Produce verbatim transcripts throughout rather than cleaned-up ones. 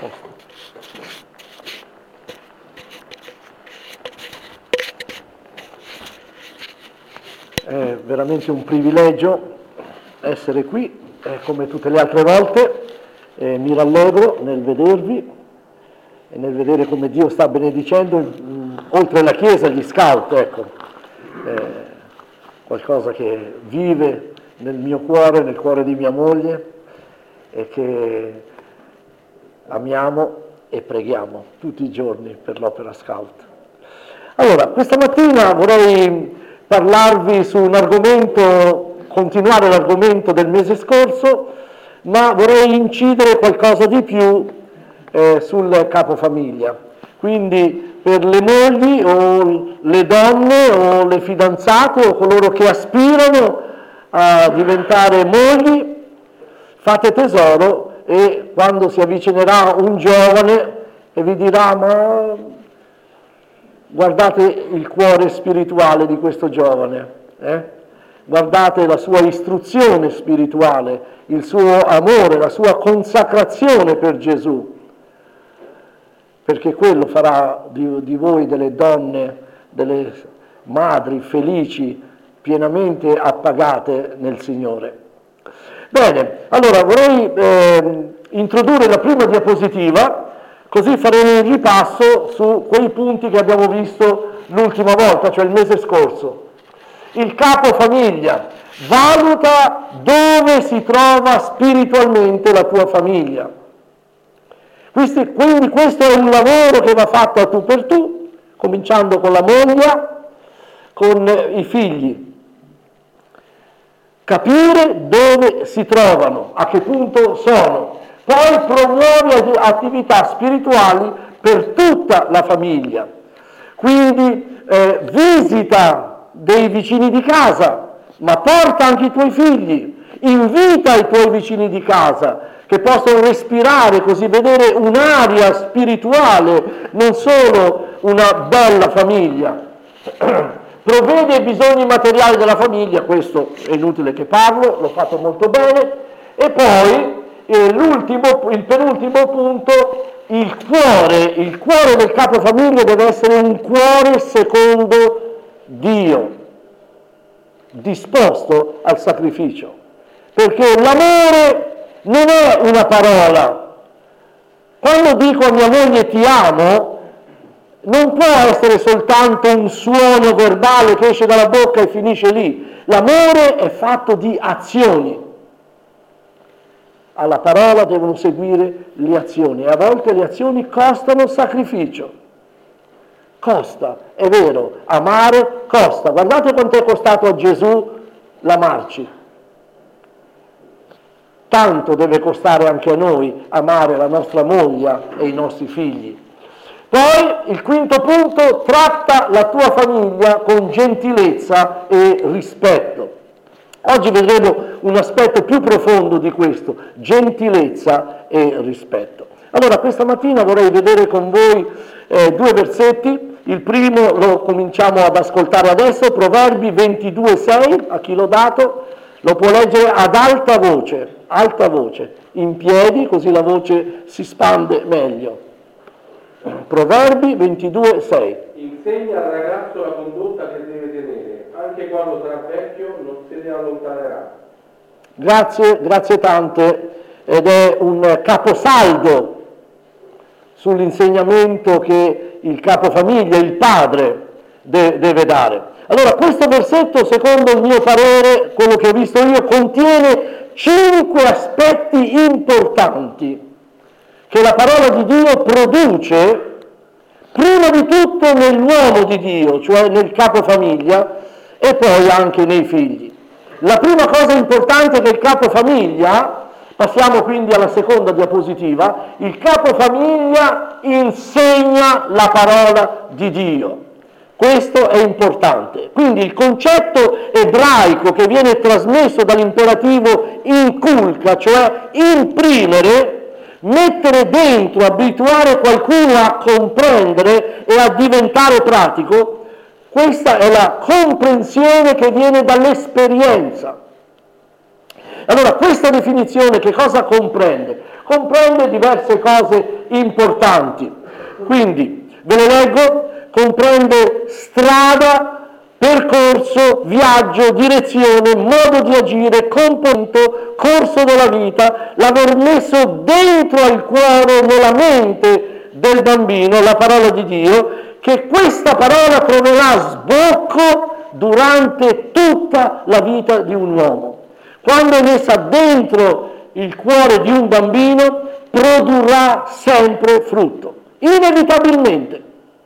È veramente un privilegio essere qui, eh, come tutte le altre volte. Eh, mi rallegro nel vedervi e nel vedere come Dio sta benedicendo, mh, oltre la Chiesa, gli scout, ecco. Eh, qualcosa che vive nel mio cuore, nel cuore di mia moglie, e che amiamo e preghiamo tutti i giorni per l'Opera Scout. Allora, questa mattina vorrei parlarvi su un argomento, continuare l'argomento del mese scorso, ma vorrei incidere qualcosa di più eh, sul capofamiglia. Quindi per le mogli o le donne o le fidanzate o coloro che aspirano a diventare mogli, fate tesoro, e quando si avvicinerà un giovane e vi dirà: ma guardate il cuore spirituale di questo giovane, eh? Guardate la sua istruzione spirituale, il suo amore, la sua consacrazione per Gesù, perché quello farà di, di voi delle donne, delle madri felici, pienamente appagate nel Signore. Bene, allora vorrei eh, introdurre la prima diapositiva, così faremo un ripasso su quei punti che abbiamo visto l'ultima volta, cioè il mese scorso. Il capofamiglia valuta dove si trova spiritualmente la tua famiglia. Quindi, quindi questo è un lavoro che va fatto a tu per tu, cominciando con la moglie, con i figli. Capire dove si trovano, a che punto sono. Poi promuovi attività spirituali per tutta la famiglia. Quindi eh, visita dei vicini di casa, ma porta anche i tuoi figli, invita i tuoi vicini di casa che possono respirare, così vedere un'aria spirituale, non solo una bella famiglia. Provvede ai bisogni materiali della famiglia, questo è inutile che parlo, l'ho fatto molto bene. E poi eh, l'ultimo, il penultimo punto, il cuore, il cuore del capofamiglia deve essere un cuore secondo Dio, disposto al sacrificio, perché l'amore non è una parola. Quando dico a mia moglie ti amo, non può essere soltanto un suono verbale che esce dalla bocca e finisce lì. L'amore è fatto di azioni. Alla parola devono seguire le azioni, e a volte le azioni costano sacrificio. Costa, è vero, amare costa. Guardate quanto è costato a Gesù l'amarci. Tanto deve costare anche a noi amare la nostra moglie e i nostri figli. Poi il quinto punto: tratta la tua famiglia con gentilezza e rispetto. Oggi vedremo un aspetto più profondo di questo: gentilezza e rispetto. Allora, questa mattina vorrei vedere con voi eh, due versetti. Il primo lo cominciamo ad ascoltare adesso, Proverbi ventidue sei, a chi l'ho dato, lo può leggere ad alta voce, alta voce, in piedi, così la voce si spande meglio. Proverbi ventidue sei. Insegna al ragazzo la condotta che deve tenere, anche quando sarà vecchio non se ne allontanerà. Grazie, grazie tante, ed è un caposaldo sull'insegnamento che il capofamiglia, il padre, de- deve dare. Allora, questo versetto, secondo il mio parere, quello che ho visto io, contiene cinque aspetti importanti che la parola di Dio produce, prima di tutto nell'uomo di Dio, cioè nel capofamiglia, e poi anche nei figli. La prima cosa importante è che il capofamiglia, passiamo quindi alla seconda diapositiva, il capofamiglia insegna la parola di Dio. Questo è importante. Quindi il concetto ebraico che viene trasmesso dall'imperativo inculca, cioè imprimere, mettere dentro, abituare qualcuno a comprendere e a diventare pratico, questa è la comprensione che viene dall'esperienza. Allora, questa definizione che cosa comprende? Comprende diverse cose importanti. Quindi, ve le leggo, comprende strada, percorso, viaggio, direzione, modo di agire, componimento, corso della vita, l'aver messo dentro al cuore, nella mente del bambino, la parola di Dio, che questa parola troverà sbocco durante tutta la vita di un uomo. Quando è messa dentro il cuore di un bambino, produrrà sempre frutto, inevitabilmente.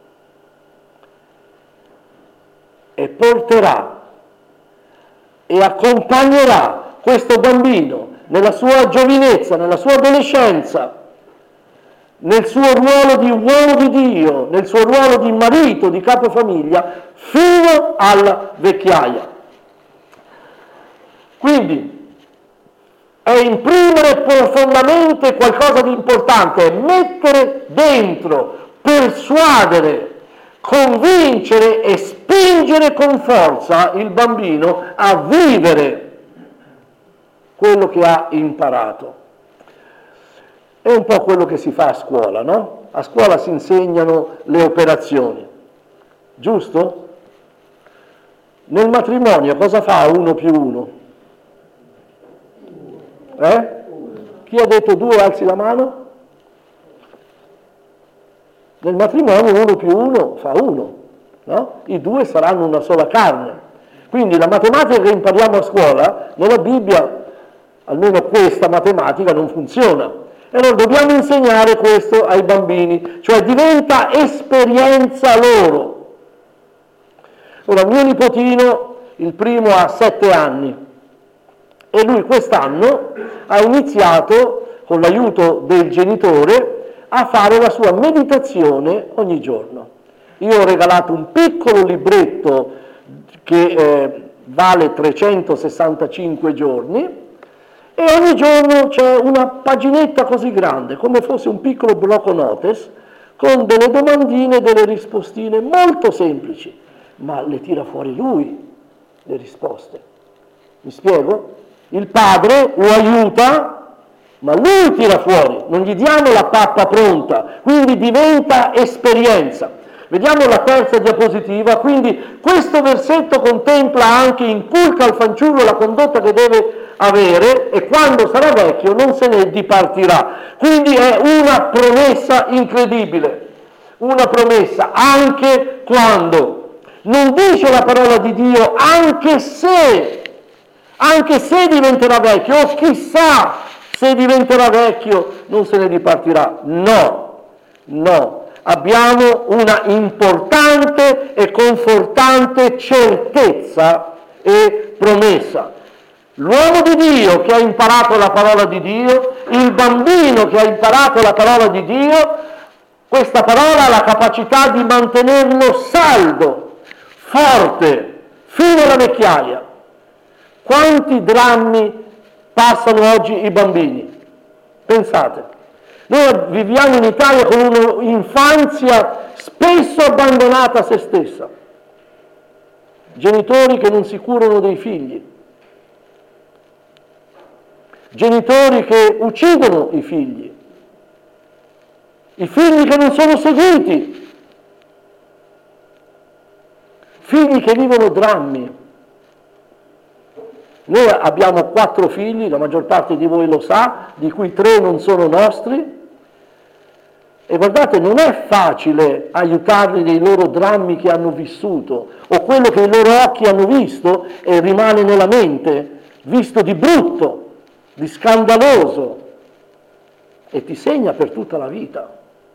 E porterà e accompagnerà questo bambino nella sua giovinezza, nella sua adolescenza, nel suo ruolo di uomo di Dio, nel suo ruolo di marito, di capofamiglia, fino alla vecchiaia. Quindi è imprimere profondamente qualcosa di importante, è mettere dentro, persuadere, convincere e spingere con forza il bambino a vivere quello che ha imparato. È un po' quello che si fa a scuola, no? A scuola si insegnano le operazioni, giusto? Nel matrimonio cosa fa uno più uno? Eh? Chi ha detto due, alzi la mano? Nel matrimonio uno più uno fa uno, no? I due saranno una sola carne. Quindi la matematica che impariamo a scuola, nella Bibbia, almeno questa matematica non funziona. E allora dobbiamo insegnare questo ai bambini, cioè diventa esperienza loro. Ora, mio nipotino, il primo ha sette anni, e lui quest'anno ha iniziato, con l'aiuto del genitore, a fare la sua meditazione ogni giorno. Io ho regalato un piccolo libretto che eh, vale trecentosessantacinque giorni, e ogni giorno c'è una paginetta così grande, come fosse un piccolo blocco notes, con delle domandine e delle rispostine molto semplici, ma le tira fuori lui, le risposte. Mi spiego? Il padre lo aiuta, ma lui tira fuori, non gli diamo la pappa pronta, quindi diventa esperienza. Vediamo la terza diapositiva. Quindi questo versetto contempla anche, inculca al fanciullo la condotta che deve avere, e quando sarà vecchio non se ne dipartirà. Quindi è una promessa incredibile, una promessa anche quando non dice la parola di Dio anche se, anche se diventerà vecchio, o chissà se diventerà vecchio non se ne dipartirà. No, no. Abbiamo una importante e confortante certezza e promessa. L'uomo di Dio che ha imparato la parola di Dio, il bambino che ha imparato la parola di Dio, questa parola ha la capacità di mantenerlo saldo, forte, fino alla vecchiaia. Quanti drammi passano oggi i bambini? Pensate. Noi viviamo in Italia con un'infanzia spesso abbandonata a se stessa, genitori che non si curano dei figli, genitori che uccidono i figli, i figli che non sono seguiti, figli che vivono drammi. Noi abbiamo quattro figli, la maggior parte di voi lo sa, di cui tre non sono nostri. E guardate, non è facile aiutarli nei loro drammi che hanno vissuto, o quello che i loro occhi hanno visto e rimane nella mente, visto di brutto, di scandaloso, e ti segna per tutta la vita.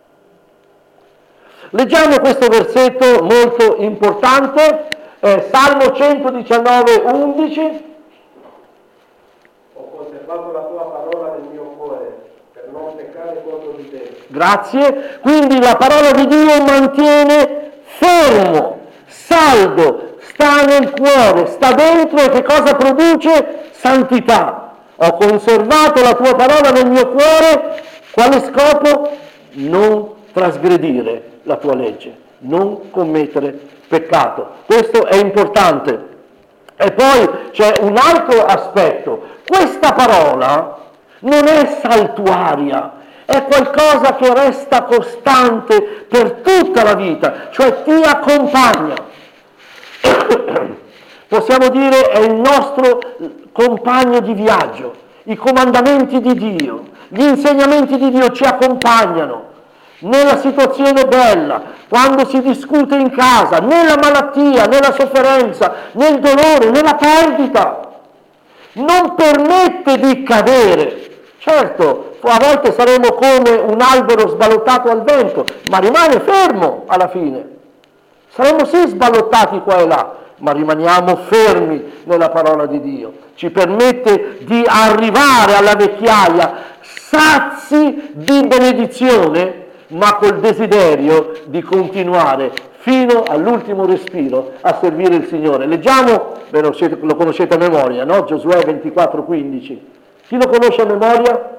Leggiamo questo versetto molto importante, eh, Salmo centodiciannove, undici. Ho conservato la tua parola nel mio cuore, per non peccare contro di te. Grazie. Quindi la parola di Dio mantiene fermo, saldo, sta nel cuore, sta dentro, e che cosa produce? Santità. Ho conservato la tua parola nel mio cuore, quale scopo? Non trasgredire la tua legge, non commettere peccato. Questo è importante. E poi c'è un altro aspetto. Questa parola non è saltuaria, è qualcosa che resta costante per tutta la vita, cioè ti accompagna. Possiamo dire è il nostro compagno di viaggio. I comandamenti di Dio, gli insegnamenti di Dio ci accompagnano nella situazione bella, quando si discute in casa, nella malattia, nella sofferenza, nel dolore, nella perdita. Non permette di cadere. Certo, a volte saremo come un albero sballottato al vento, ma rimane fermo alla fine. Saremo sì sballottati qua e là, ma rimaniamo fermi nella parola di Dio. Ci permette di arrivare alla vecchiaia sazi di benedizione, ma col desiderio di continuare fino all'ultimo respiro a servire il Signore. Leggiamo, lo conoscete a memoria, no? Giosuè ventiquattro quindici. Chi lo conosce a memoria?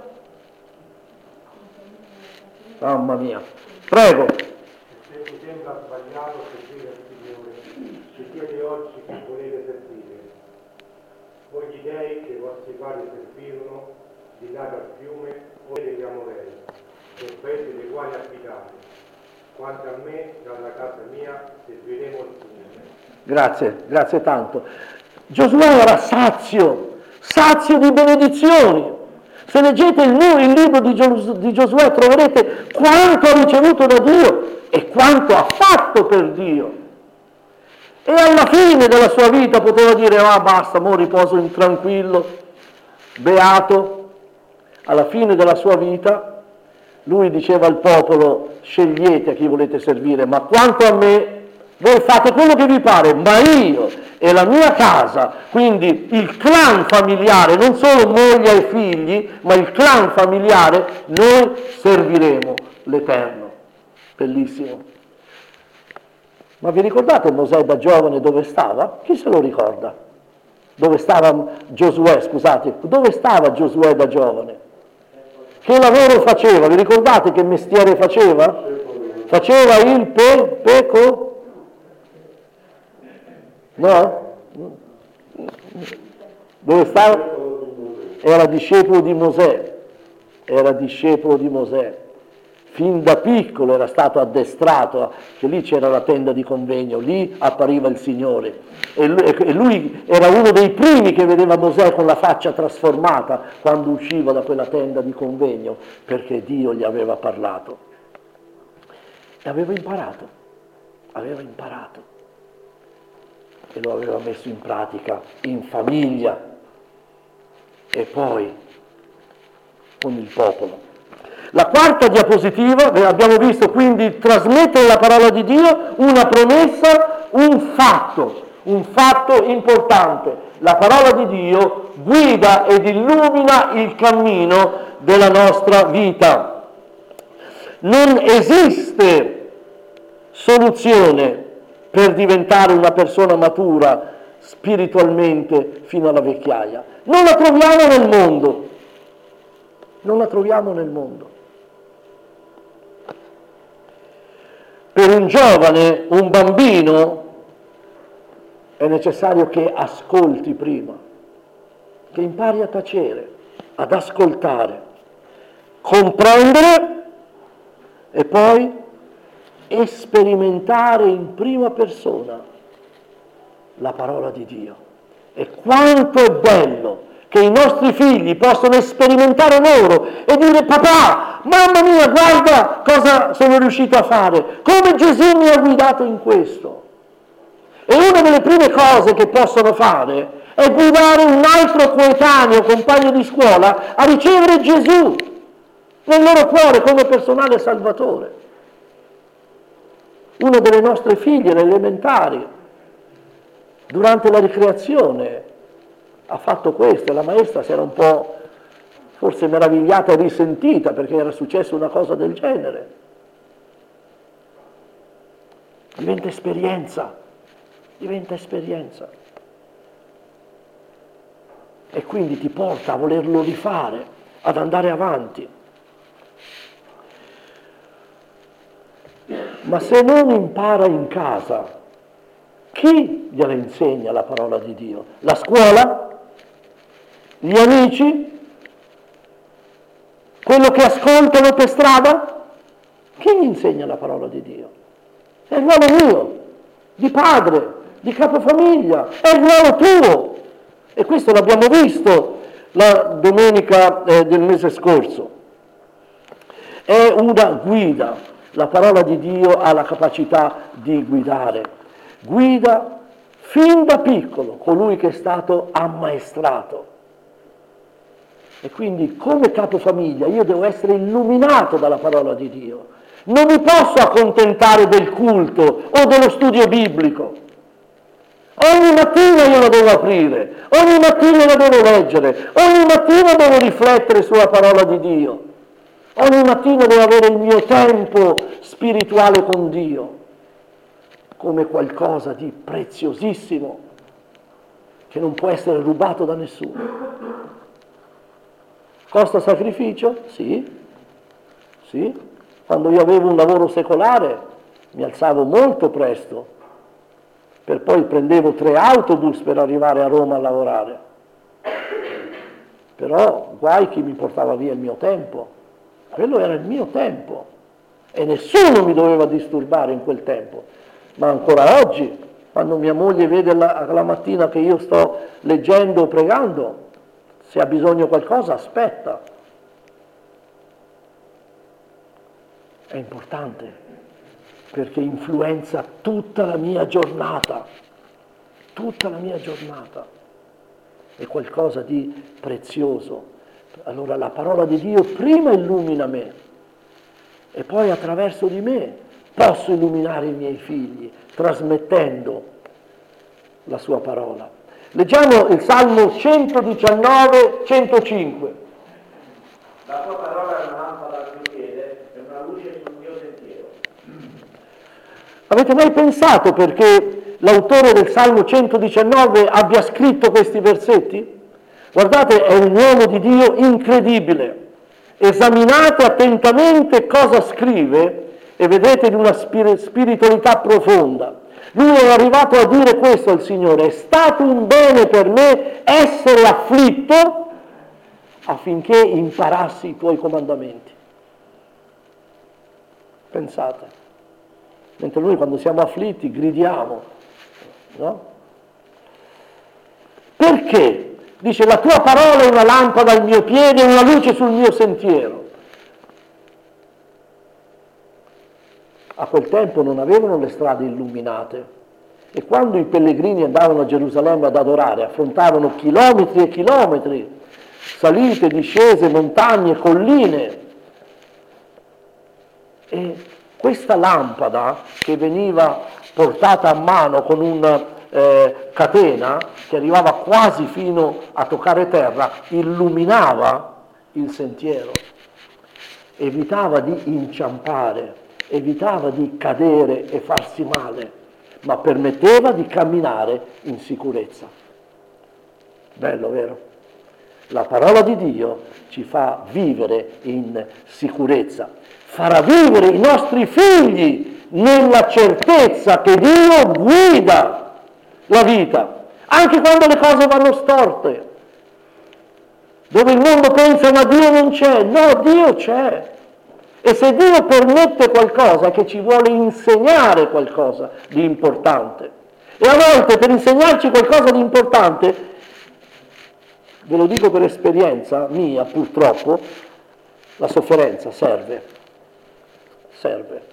Mamma mia. Prego. Se vi sembra sbagliato servire il Signore, scegliete oggi chi volete servire. Voi gli dei che i vostri padri servirono, di là dal fiume o degli Amorei, nel paese dei quali abitate. Quanto a me, dalla casa mia, serviremo il Signore. Grazie, grazie tanto. Giosuè era sazio, sazio di benedizioni. Se leggete il, il libro di, Gios, di Giosuè troverete quanto ha ricevuto da Dio e quanto ha fatto per Dio. E alla fine della sua vita poteva dire, ah basta, mo riposo in tranquillo, beato. Alla fine della sua vita lui diceva al popolo, scegliete a chi volete servire, ma quanto a me, voi fate quello che vi pare, ma io e la mia casa, quindi il clan familiare, non solo moglie e figli, ma il clan familiare, noi serviremo l'Eterno. Bellissimo. Ma vi ricordate Mosè da giovane dove stava? Chi se lo ricorda? Dove stava Giosuè, scusate, dove stava Giosuè da giovane? Che lavoro faceva? Vi ricordate che mestiere faceva? Faceva il pe, peco? No? Dove stava? Era discepolo di Mosè. Era discepolo di Mosè. Fin da piccolo era stato addestrato, che lì c'era la tenda di convegno, lì appariva il Signore. E lui, e lui era uno dei primi che vedeva Mosè con la faccia trasformata quando usciva da quella tenda di convegno, perché Dio gli aveva parlato. E aveva imparato, aveva imparato. E lo aveva messo in pratica in famiglia e poi con il popolo. La quarta diapositiva, abbiamo visto quindi trasmettere la parola di Dio, una promessa, un fatto, un fatto importante. La parola di Dio guida ed illumina il cammino della nostra vita. Non esiste soluzione per diventare una persona matura spiritualmente fino alla vecchiaia. Non la troviamo nel mondo. Non la troviamo nel mondo. Per un giovane, un bambino, è necessario che ascolti prima, che impari a tacere, ad ascoltare, comprendere e poi sperimentare in prima persona la parola di Dio. E quanto è bello che i nostri figli possono sperimentare loro e dire: papà, mamma mia, guarda cosa sono riuscito a fare, come Gesù mi ha guidato in questo. E una delle prime cose che possono fare è guidare un altro coetaneo, compagno di scuola, a ricevere Gesù nel loro cuore come personale salvatore. Una delle nostre figlie, le elementari, durante la ricreazione, ha fatto questo, e la maestra si era un po' forse meravigliata e risentita perché era successa una cosa del genere. Diventa esperienza, diventa esperienza. E quindi ti porta a volerlo rifare, ad andare avanti. Ma se non impara in casa, chi gliela insegna la parola di Dio? La scuola? Gli amici? Quello che ascoltano per strada? Chi gli insegna la parola di Dio? È il ruolo mio, di padre, di capofamiglia, è il ruolo tuo. E questo l'abbiamo visto la domenica eh, del mese scorso. È una guida, la parola di Dio ha la capacità di guidare. Guida fin da piccolo colui che è stato ammaestrato. E quindi come capofamiglia io devo essere illuminato dalla parola di Dio. Non mi posso accontentare del culto o dello studio biblico. Ogni mattina io la devo aprire, ogni mattina la devo leggere, ogni mattina devo riflettere sulla parola di Dio. Ogni mattina devo avere il mio tempo spirituale con Dio come qualcosa di preziosissimo che non può essere rubato da nessuno. Costa sacrificio? Sì, sì. Quando io avevo un lavoro secolare mi alzavo molto presto, per poi prendevo tre autobus per arrivare a Roma a lavorare. Però guai chi mi portava via il mio tempo. Quello era il mio tempo e nessuno mi doveva disturbare in quel tempo. Ma ancora oggi, quando mia moglie vede la, la mattina che io sto leggendo o pregando, se ha bisogno di qualcosa, aspetta. È importante, perché influenza tutta la mia giornata, tutta la mia giornata. È qualcosa di prezioso. Allora la parola di Dio prima illumina me e poi attraverso di me posso illuminare i miei figli, trasmettendo la sua parola. Leggiamo il Salmo centodiciannove, centocinque. La tua parola è una lampada al mio piede e una luce sul mio sentiero. Avete mai pensato perché l'autore del Salmo centodiciannove abbia scritto questi versetti? Guardate, è un uomo di Dio incredibile. Esaminate attentamente cosa scrive e vedete di una spiritualità profonda. Lui è arrivato a dire questo al Signore: è stato un bene per me essere afflitto affinché imparassi i tuoi comandamenti. Pensate, mentre noi quando siamo afflitti gridiamo, no? Perché? Dice: la tua parola è una lampada al mio piede e una luce sul mio sentiero. A quel tempo non avevano le strade illuminate e quando i pellegrini andavano a Gerusalemme ad adorare, affrontavano chilometri e chilometri, salite, discese, montagne, colline. E questa lampada che veniva portata a mano con una eh, catena che arrivava quasi fino a toccare terra, illuminava il sentiero, evitava di inciampare, evitava di cadere e farsi male, ma permetteva di camminare in sicurezza. Bello, vero? La parola di Dio ci fa vivere in sicurezza, farà vivere i nostri figli nella certezza che Dio guida la vita, anche quando le cose vanno storte, dove il mondo pensa ma Dio non c'è. No, Dio c'è. E se Dio permette qualcosa è che ci vuole insegnare qualcosa di importante. E a volte per insegnarci qualcosa di importante, ve lo dico per esperienza mia purtroppo, la sofferenza serve. Serve.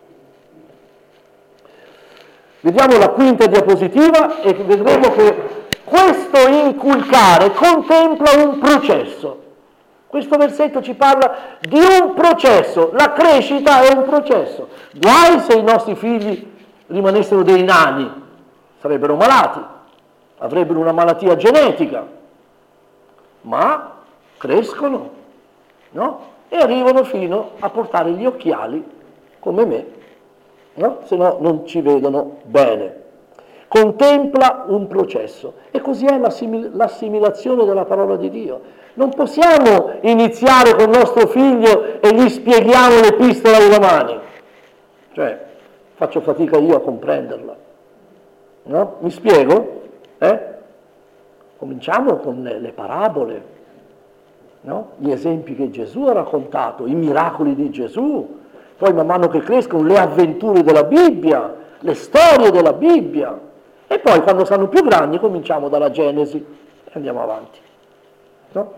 Vediamo la quinta diapositiva e vedremo che questo inculcare contempla un processo. Questo versetto ci parla di un processo, la crescita è un processo. Guai se i nostri figli rimanessero dei nani, sarebbero malati, avrebbero una malattia genetica, ma crescono, no? E arrivano fino a portare gli occhiali come me, no? Se no non ci vedono bene. Contempla un processo e così è l'assimil- l'assimilazione della parola di Dio. Non possiamo iniziare con nostro figlio e gli spieghiamo l'epistola ai Romani, cioè faccio fatica io a comprenderla, no? Mi spiego? Eh? Cominciamo con le, le parabole, no? Gli esempi che Gesù ha raccontato, i miracoli di Gesù, poi man mano che crescono le avventure della Bibbia, le storie della Bibbia, e poi quando saranno più grandi cominciamo dalla Genesi e andiamo avanti, no?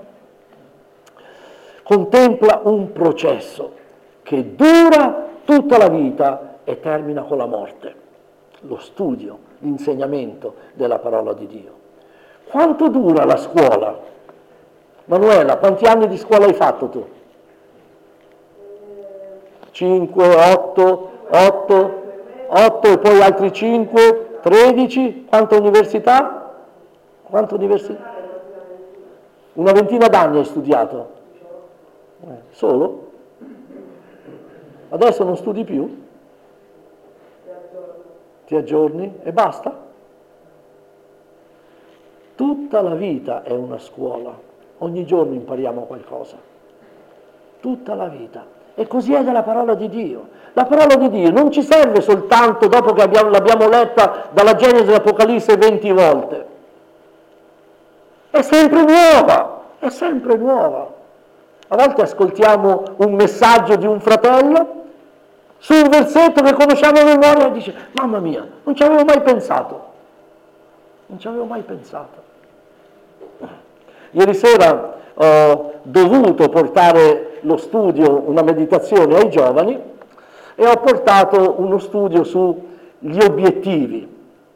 Contempla un processo che dura tutta la vita e termina con la morte, lo studio, l'insegnamento della parola di Dio. Quanto dura la scuola? Manuela, quanti anni di scuola hai fatto tu? cinque, otto, otto, otto e poi altri cinque, tredici, quanta università? Quanta università? Una ventina d'anni hai studiato? Eh, solo? Adesso non studi più? Ti aggiorni e basta? Tutta la vita è una scuola, ogni giorno impariamo qualcosa, tutta la vita. E così è della parola di Dio. La parola di Dio non ci serve soltanto dopo che abbiamo, l'abbiamo letta dalla Genesi all'Apocalisse venti volte. È sempre nuova, è sempre nuova. A volte ascoltiamo un messaggio di un fratello su un versetto che conosciamo a memoria e dice: mamma mia, non ci avevo mai pensato. Non ci avevo mai pensato. Ieri sera ho dovuto portare lo studio, una meditazione ai giovani, e ho portato uno studio sugli obiettivi,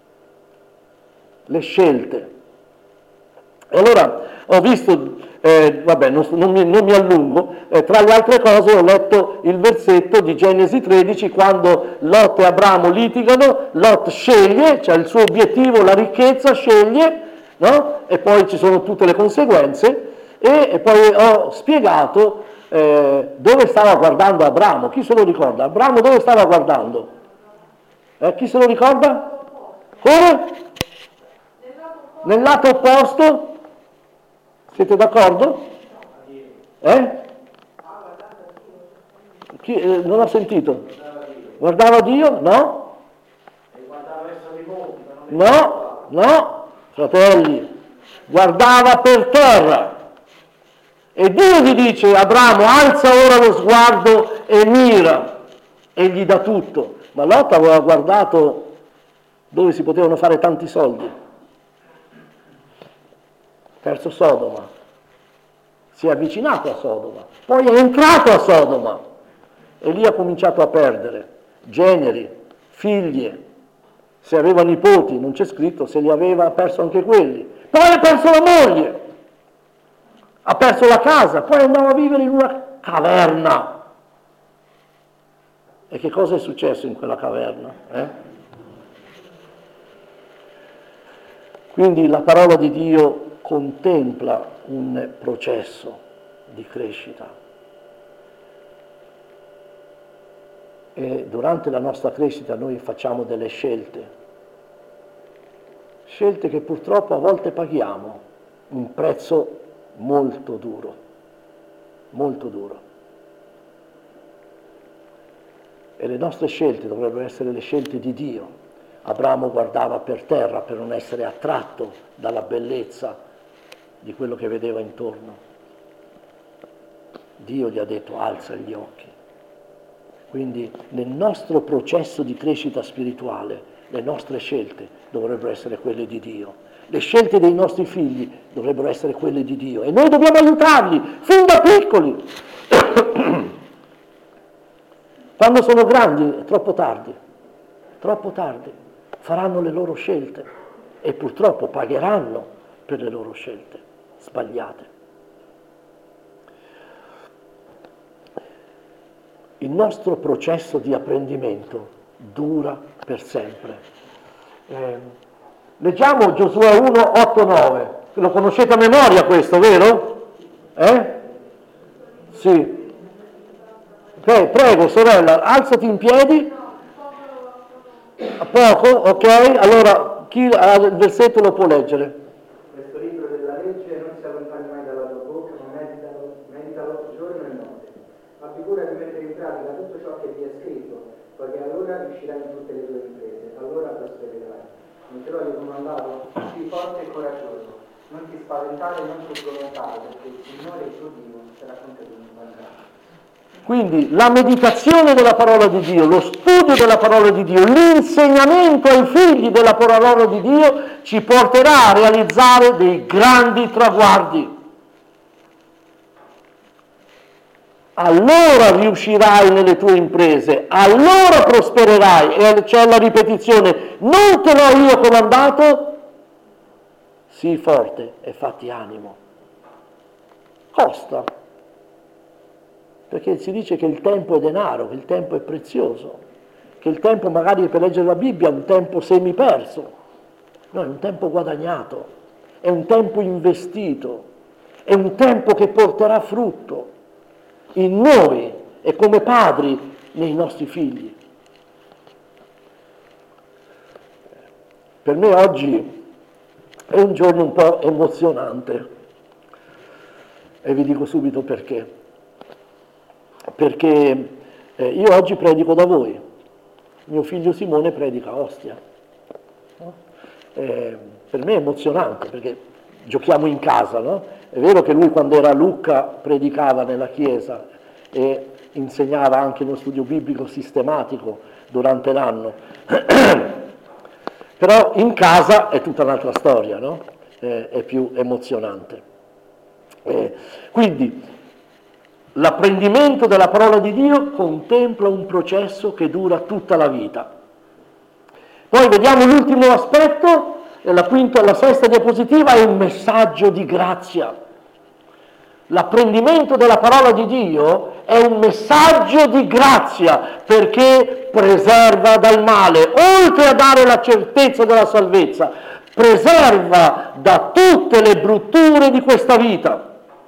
le scelte. E allora ho visto, eh, vabbè, non, non, mi, non mi allungo, eh, tra le altre cose ho letto il versetto di Genesi tredici, quando Lot e Abramo litigano, Lot sceglie, cioè il suo obiettivo, la ricchezza, sceglie, no? E poi ci sono tutte le conseguenze, e, e poi ho spiegato eh, dove stava guardando Abramo. Chi se lo ricorda? Abramo dove stava guardando? Eh, chi se lo ricorda? Come? Nel lato opposto? Siete d'accordo? Eh? Chi, eh, non ho sentito. Guardava Dio? No? No, no, fratelli, guardava per terra. E Dio gli dice: Abramo, alza ora lo sguardo e mira, e gli dà tutto. Ma Lot aveva guardato dove si potevano fare tanti soldi. Verso Sodoma. Si è avvicinato a Sodoma, poi è entrato a Sodoma e lì ha cominciato a perdere generi, figlie. Se aveva nipoti, non c'è scritto, se li aveva ha perso anche quelli. Poi ha perso la moglie, ha perso la casa, poi andava a vivere in una caverna. E che cosa è successo in quella caverna? Eh? Quindi la parola di Dio contempla un processo di crescita. E durante la nostra crescita noi facciamo delle scelte, scelte che purtroppo a volte paghiamo un prezzo molto duro, molto duro. E le nostre scelte dovrebbero essere le scelte di Dio. Abramo guardava per terra per non essere attratto dalla bellezza di quello che vedeva intorno. Dio gli ha detto: alza gli occhi. Quindi nel nostro processo di crescita spirituale le nostre scelte dovrebbero essere quelle di Dio, le scelte dei nostri figli dovrebbero essere quelle di Dio, e noi dobbiamo aiutarli fin da piccoli. Quando sono grandi è troppo tardi, troppo tardi, faranno le loro scelte e purtroppo pagheranno per le loro scelte sbagliate. Il nostro processo di apprendimento dura per sempre. Eh, leggiamo Giosuè uno, otto, nove. Lo conoscete a memoria questo, vero? Eh? Sì. Okay, prego, sorella, alzati in piedi. A poco? Ok? Allora, chi ha il versetto lo può leggere. Questo libro della legge non si allontani mai dalla tua bocca, ma meditalo, meditalo giorno e notte. Ma figura di mettere in pratica tutto ciò che vi è scritto, poiché allora riuscirai in tutte le tue imprese, allora prospererai. Non te l'ho io comandato, sii forte e coraggioso, non ti spaventare, non ti sgomentare, perché il Signore il tuo Dio ti racconta di un Vangelo. Quindi la meditazione della parola di Dio, lo studio della parola di Dio, l'insegnamento ai figli della parola di Dio ci porterà a realizzare dei grandi traguardi. Allora riuscirai nelle tue imprese, allora prospererai. E c'è la ripetizione: non te l'ho io comandato? Sii forte e fatti animo. Costa. Perché si dice che il tempo è denaro, che il tempo è prezioso, che il tempo magari per leggere la Bibbia è un tempo semiperso. No, è un tempo guadagnato, è un tempo investito, è un tempo che porterà frutto in noi e come padri nei nostri figli. Per me oggi è un giorno un po' emozionante e vi dico subito perché. Perché eh, io oggi predico da voi, mio figlio Simone predica a Ostia. No? Eh, per me è emozionante perché giochiamo in casa, no? È vero che lui quando era a Lucca predicava nella chiesa e insegnava anche uno studio biblico sistematico durante l'anno, però in casa è tutta un'altra storia, no? Eh, è più emozionante. Eh, quindi l'apprendimento della parola di Dio contempla un processo che dura tutta la vita. Poi vediamo l'ultimo aspetto, la quinta e la sesta diapositiva, è un messaggio di grazia. L'apprendimento della parola di Dio è un messaggio di grazia perché preserva dal male, oltre a dare la certezza della salvezza, preserva da tutte le brutture di questa vita.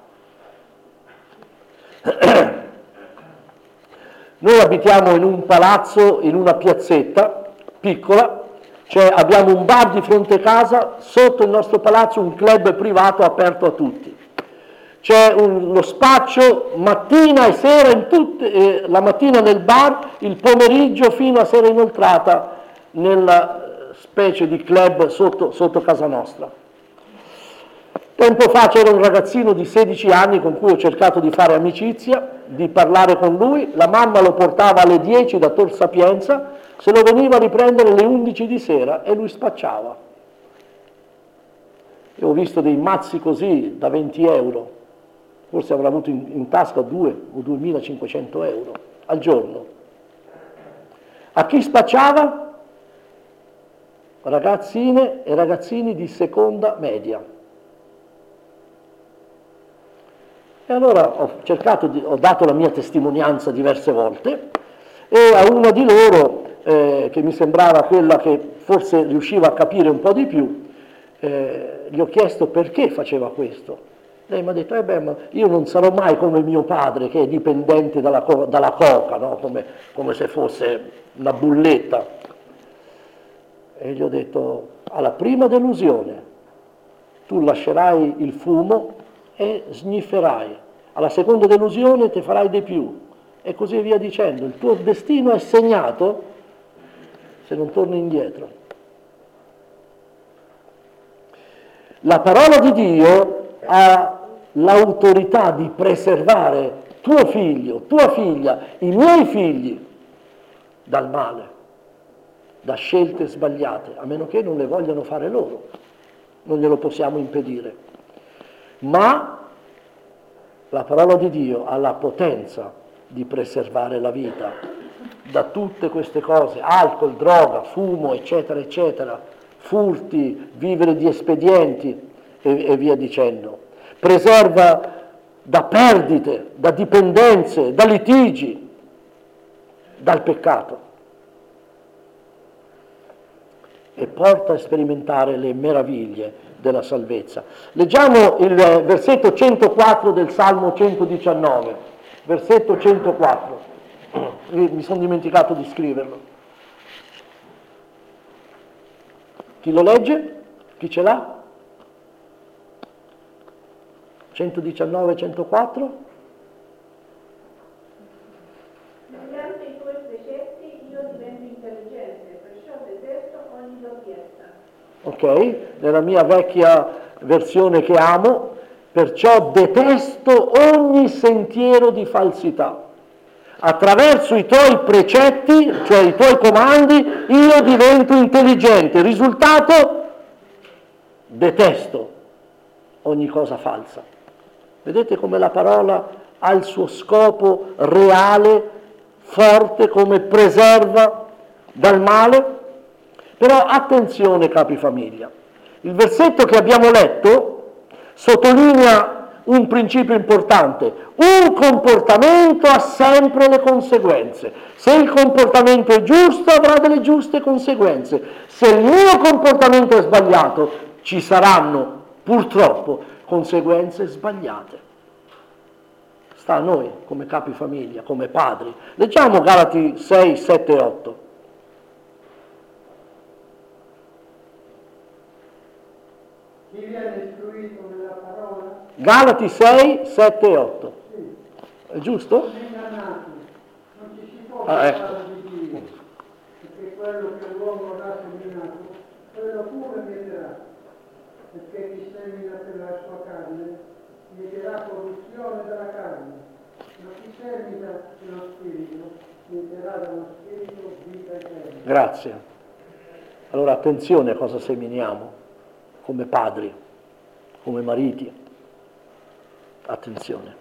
Noi abitiamo in un palazzo, in una piazzetta piccola, cioè abbiamo un bar di fronte a casa, sotto il nostro palazzo un club privato aperto a tutti. C'è un, lo spaccio mattina e sera, in tutte, eh, la mattina nel bar, il pomeriggio fino a sera inoltrata nella specie di club sotto, sotto casa nostra. Tempo fa c'era un ragazzino di sedici anni con cui ho cercato di fare amicizia, di parlare con lui, la mamma lo portava alle dieci da Tor Sapienza, se lo veniva a riprendere alle undici di sera e lui spacciava. Io ho visto dei mazzi così da venti euro, forse avrà avuto in, in tasca due o duemilacinquecento euro al giorno. A chi spacciava? Ragazzine e ragazzini di seconda media. E allora ho cercato, di, ho dato la mia testimonianza diverse volte e a una di loro, eh, che mi sembrava quella che forse riusciva a capire un po' di più, eh, gli ho chiesto perché faceva questo. Lei mi ha detto, eh beh, ma io non sarò mai come mio padre che è dipendente dalla, co- dalla coca, no? come, come se fosse una bulletta. E gli ho detto, alla prima delusione tu lascerai il fumo e snifferai, alla seconda delusione te farai di più e così via dicendo. Il tuo destino è segnato se non torni indietro. La parola di Dio ha l'autorità di preservare tuo figlio, tua figlia, i miei figli dal male, da scelte sbagliate, a meno che non le vogliano fare loro, non glielo possiamo impedire. Ma la parola di Dio ha la potenza di preservare la vita da tutte queste cose, alcol, droga, fumo, eccetera, eccetera, furti, vivere di espedienti e, e via dicendo. Preserva da perdite, da dipendenze, da litigi, dal peccato. E porta a sperimentare le meraviglie della salvezza. Leggiamo il versetto centoquattro del Salmo centodiciannove, versetto centoquattro, mi sono dimenticato di scriverlo. Chi lo legge? Chi ce l'ha? centodiciannove centoquattro? Mediante i tuoi precetti io divento intelligente, perciò detesto ogni doppiezza. Ok, nella mia vecchia versione che amo, perciò detesto ogni sentiero di falsità. Attraverso i tuoi precetti, cioè i tuoi comandi, io divento intelligente. Risultato? Detesto ogni cosa falsa. Vedete come la parola ha il suo scopo reale, forte, come preserva dal male? Però attenzione, capi famiglia. Il versetto che abbiamo letto sottolinea un principio importante: un comportamento ha sempre le conseguenze. Se il comportamento è giusto, avrà delle giuste conseguenze. Se il mio comportamento è sbagliato, ci saranno purtroppo conseguenze sbagliate. Sta a noi come capi famiglia, come padri. Leggiamo Galati sei, sette e otto. Chi viene istruito nella parola? Galati sei, sette e otto. Sì. È giusto? Sono ingannati, non ci si può Ah, ecco. parlare di Dio, perché quello che l'uomo ha seminato, quello pure mieterà, perché chi semina per la sua carne, mieterà corruzione dalla carne, ma chi semina per lo spirito, mieterà dallo spirito vita eterna. Grazie. Allora attenzione a cosa seminiamo, come padri, come mariti. Attenzione.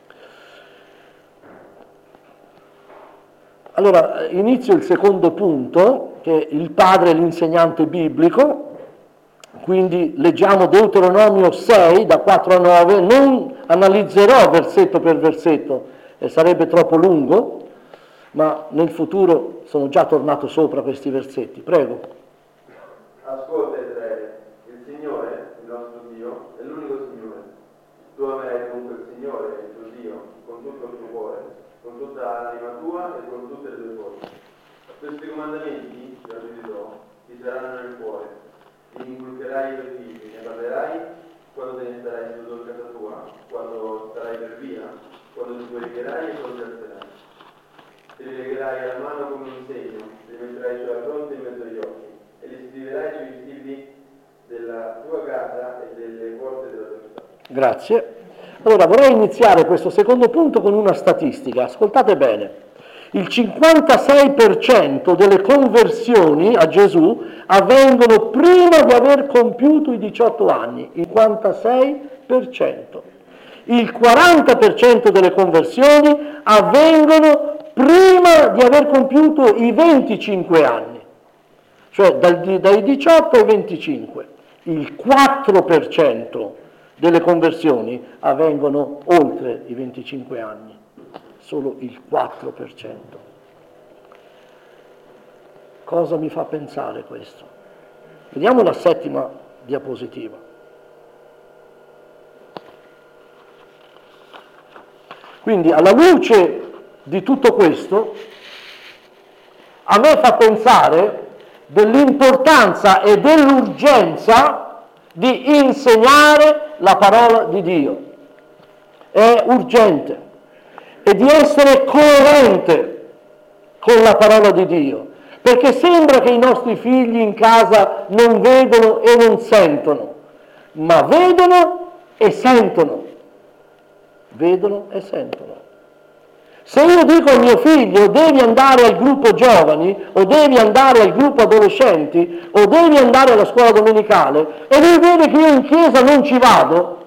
Allora, inizio il secondo punto, che il padre è l'insegnante biblico, quindi leggiamo Deuteronomio sei, da quattro a nove, non analizzerò versetto per versetto, e sarebbe troppo lungo, ma nel futuro sono già tornato sopra questi versetti. Prego. Ascolta Israele, il Signore, il nostro Dio, è l'unico Signore. Tu amerai dunque il Signore, il tuo Dio, con tutto il tuo cuore, con tutta l'anima tua e con tutte le tue forze. Questi comandamenti, che oggi ti do, ti saranno nel cuore, li inculcherai ai tuoi figli, ne parlerai quando te ne starai seduto in casa tua, quando starai per via, quando ti coricherai e quando ti alzerai. Te li legherai alla mano come un segno, li metterai sulla fronte in mezzo agli occhi, e li scriverai sui vestiti della tua casa e delle porte della tua città. Grazie. Allora vorrei iniziare questo secondo punto con una statistica. Ascoltate bene. Il cinquantasei per cento delle conversioni a Gesù avvengono prima di aver compiuto i diciotto anni. Il cinquantasei per cento. Il quaranta per cento delle conversioni avvengono prima di aver compiuto i venticinque anni. Cioè dal, dai diciotto ai venticinque. Il quattro per cento delle conversioni avvengono oltre i venticinque anni, solo il quattro per cento. Cosa mi fa pensare questo? Vediamo la settima diapositiva. Quindi alla luce di tutto questo, a me fa pensare dell'importanza e dell'urgenza di insegnare la parola di Dio. È urgente. E di essere coerente con la parola di Dio. Perché sembra che i nostri figli in casa non vedono e non sentono, ma vedono e sentono. Vedono e sentono. Se io dico al mio figlio devi andare al gruppo giovani, o devi andare al gruppo adolescenti, o devi andare alla scuola domenicale, e lui vede che io in chiesa non ci vado,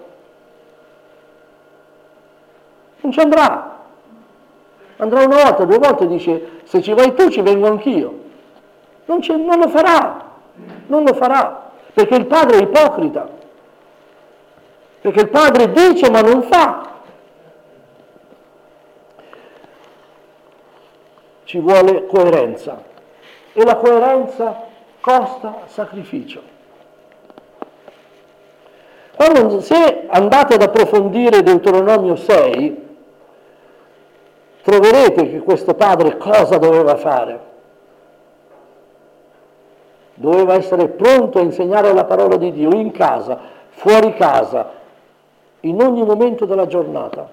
non ci andrà. Andrà una volta, due volte e dice se ci vai tu ci vengo anch'io. Non, non lo farà, non lo farà, perché il padre è ipocrita, perché il padre dice ma non fa. Ci vuole coerenza e la coerenza costa sacrificio. Quando, se andate ad approfondire Deuteronomio sei, troverete che questo padre cosa doveva fare? Doveva essere pronto a insegnare la parola di Dio in casa, fuori casa, in ogni momento della giornata.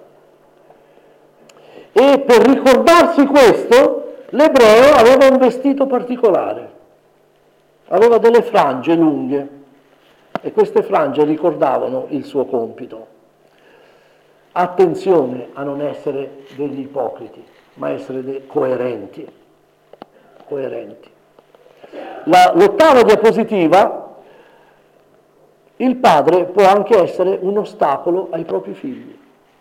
E per ricordarsi questo, l'ebreo aveva un vestito particolare, aveva delle frange lunghe, e queste frange ricordavano il suo compito. Attenzione a non essere degli ipocriti, ma essere dei coerenti. coerenti. La, l'ottava diapositiva, il padre può anche essere un ostacolo ai propri figli.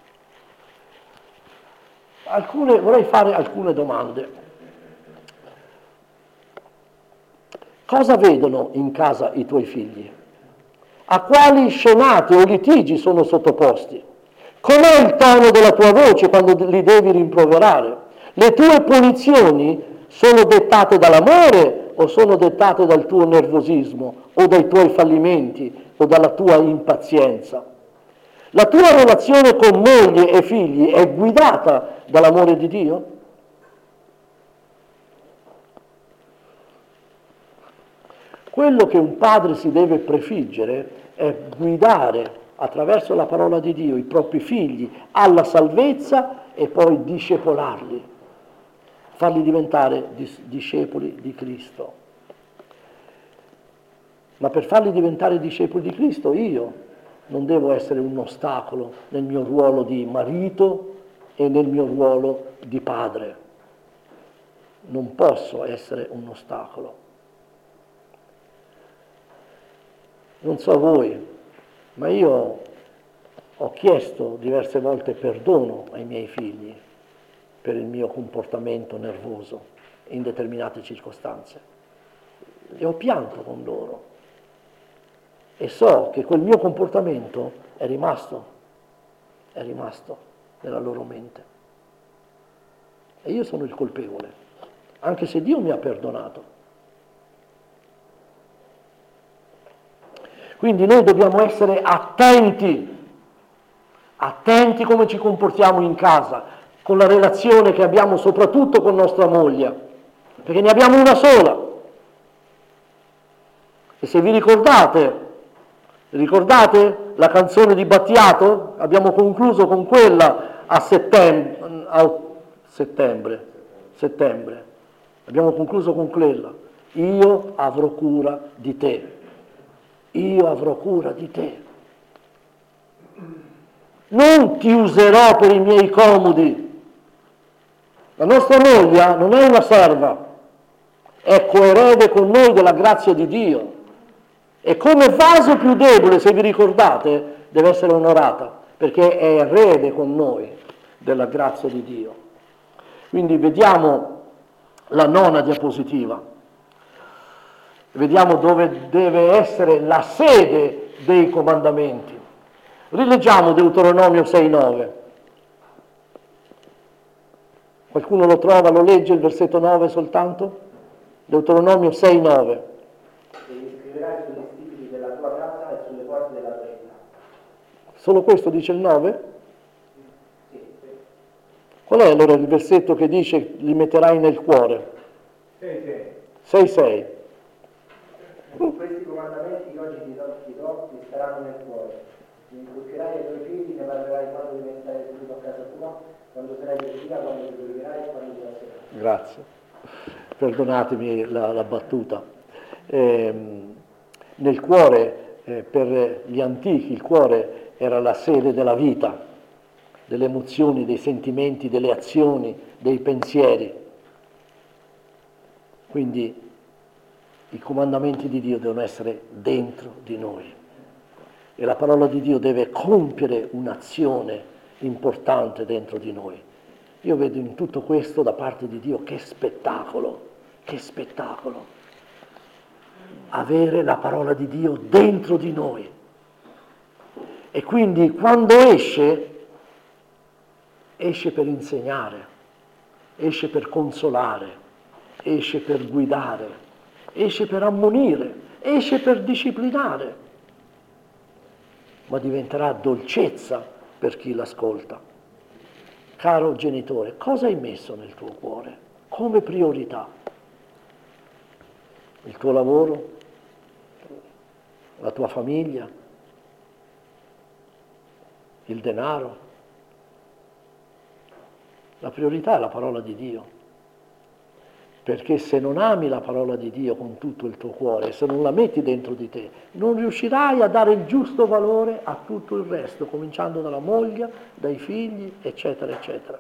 Alcune, vorrei fare alcune domande. Cosa vedono in casa i tuoi figli? A quali scenate o litigi sono sottoposti? Com'è il tono della tua voce quando li devi rimproverare? Le tue punizioni sono dettate dall'amore o sono dettate dal tuo nervosismo o dai tuoi fallimenti o dalla tua impazienza? La tua relazione con moglie e figli è guidata dall'amore di Dio? Quello che un padre si deve prefiggere è guidare attraverso la parola di Dio i propri figli alla salvezza e poi discepolarli, farli diventare dis- discepoli di Cristo. Ma per farli diventare discepoli di Cristo io non devo essere un ostacolo nel mio ruolo di marito e nel mio ruolo di padre. Non posso essere un ostacolo. Non so voi, ma io ho chiesto diverse volte perdono ai miei figli per il mio comportamento nervoso in determinate circostanze. E ho pianto con loro. E so che quel mio comportamento è rimasto, è rimasto nella loro mente. E io sono il colpevole, anche se Dio mi ha perdonato. Quindi noi dobbiamo essere attenti, attenti come ci comportiamo in casa, con la relazione che abbiamo soprattutto con nostra moglie, perché ne abbiamo una sola. E se vi ricordate, ricordate la canzone di Battiato? Abbiamo concluso con quella a settembre, a settembre, settembre. Abbiamo concluso con quella. Io avrò cura di te. Io avrò cura di te. Non ti userò per i miei comodi. La nostra moglie non è una serva, è coerede con noi della grazia di Dio. E come vaso più debole, se vi ricordate, deve essere onorata, perché è erede con noi della grazia di Dio. Quindi vediamo la nona diapositiva. Vediamo dove deve essere la sede dei comandamenti. Rileggiamo Deuteronomio sei nove. Qualcuno lo trova, lo legge il versetto nove soltanto? Deuteronomio sei nove. E scriverai sugli stipiti della tua casa e sulle porte della tua città. Solo questo dice il nove? Sì, sì. Qual è allora il versetto che dice li metterai nel cuore? sei sei. Questi comandamenti che oggi ti do, ti do ti staranno nel cuore. Li inculcherai ai tuoi figli, ne parlerai quando diventerai seduto a casa tua, quando sarai vestita, quando ti collegherai, quando ti alzerai. Grazie. Perdonatemi la, la battuta. Eh, nel cuore, eh, per gli antichi, il cuore era la sede della vita, delle emozioni, dei sentimenti, delle azioni, dei pensieri. Quindi i comandamenti di Dio devono essere dentro di noi e la parola di Dio deve compiere un'azione importante dentro di noi. Io vedo in tutto questo da parte di Dio che spettacolo, che spettacolo, avere la parola di Dio dentro di noi. E quindi quando esce, esce per insegnare, esce per consolare, esce per guidare, esce per ammonire, esce per disciplinare, ma diventerà dolcezza per chi l'ascolta. Caro genitore, cosa hai messo nel tuo cuore come priorità? Il tuo lavoro? La tua famiglia? Il denaro? La priorità è la parola di Dio. Perché se non ami la parola di Dio con tutto il tuo cuore, se non la metti dentro di te, non riuscirai a dare il giusto valore a tutto il resto, cominciando dalla moglie, dai figli, eccetera, eccetera.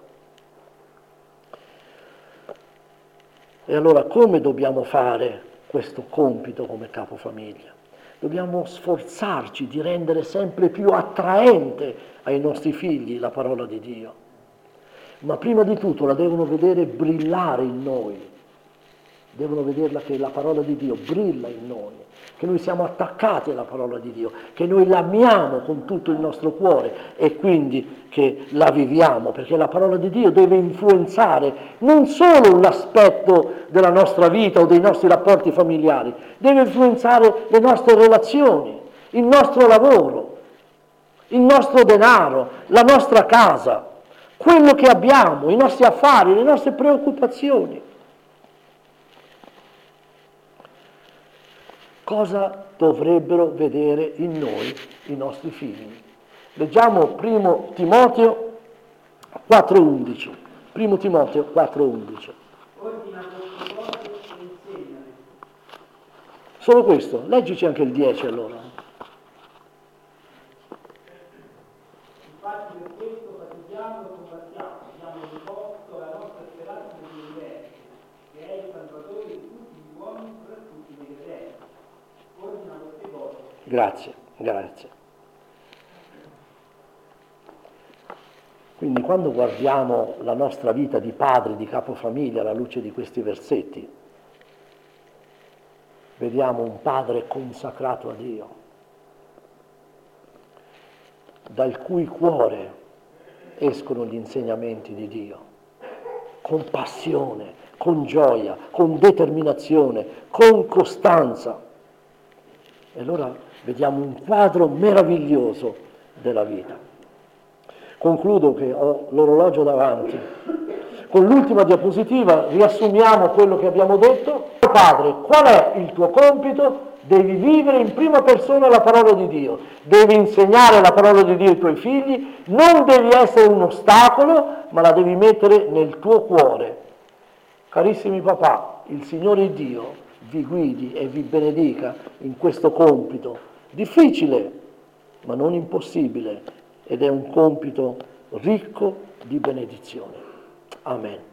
E allora come dobbiamo fare questo compito come capofamiglia? Dobbiamo sforzarci di rendere sempre più attraente ai nostri figli la parola di Dio. Ma prima di tutto la devono vedere brillare in noi. Devono vederla che la parola di Dio brilla in noi, che noi siamo attaccati alla parola di Dio, che noi l'amiamo con tutto il nostro cuore e quindi che la viviamo, perché la parola di Dio deve influenzare non solo l'aspetto della nostra vita o dei nostri rapporti familiari, deve influenzare le nostre relazioni, il nostro lavoro, il nostro denaro, la nostra casa, quello che abbiamo, i nostri affari, le nostre preoccupazioni. Cosa dovrebbero vedere in noi i nostri figli? Leggiamo primo Timoteo quattro undici. primo Timoteo quattro undici. Ordina queste cose e insegnale. Solo questo, leggici anche il dieci allora. Infatti per questo faticchiamo e combattiamo, abbiamo riposto la nostra speranza nell'universo, che è il Salvatore di tutti gli uomini, soprattutto dei credenti. Ordina queste cose. Grazie, grazie. Quindi quando guardiamo la nostra vita di padri, di capofamiglia alla luce di questi versetti, vediamo un padre consacrato a Dio, dal cui cuore escono gli insegnamenti di Dio, con passione, con gioia, con determinazione, con costanza. E allora vediamo un quadro meraviglioso della vita. Concludo che ho l'orologio davanti. Con l'ultima diapositiva riassumiamo quello che abbiamo detto. Padre, qual è il tuo compito? Devi vivere in prima persona la parola di Dio, devi insegnare la parola di Dio ai tuoi figli, non devi essere un ostacolo, ma la devi mettere nel tuo cuore. Carissimi papà, il Signore Dio vi guidi e vi benedica in questo compito, difficile, ma non impossibile, ed è un compito ricco di benedizione. Amen.